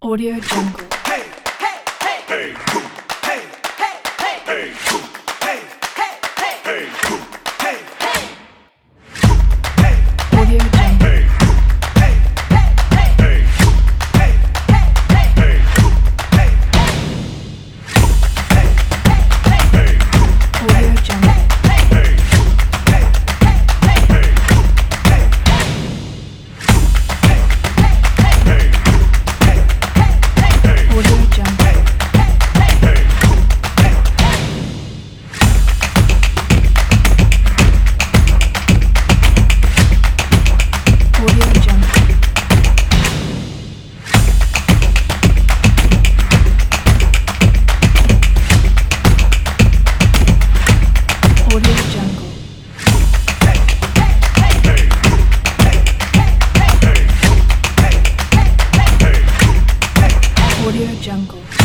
Audio Jungle. Hey, hey, hey, hey, hey, hey, hey, hey, hey, hey, hey, hey, hey, Audio Jungle. hey, hey, hey, hey, hey, hey, Audio Jungle. Audio Jungle. Audio Jungle. Audio Jungle. Audio Jungle.